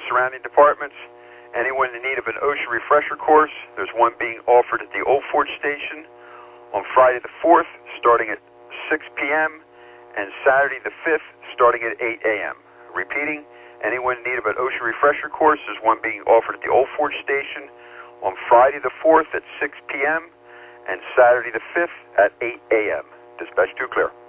surrounding departments. Anyone in need of an OSHA refresher course, there's one being offered at the Old Fort Station on Friday the 4th, starting at 6 p.m., and Saturday the 5th, starting at 8 a.m. Repeating, anyone in need of an OSHA refresher course, there's one being offered at the Old Fort Station on Friday the 4th at 6 p.m., and Saturday the 5th at 8 a.m. Dispatch 2 clear.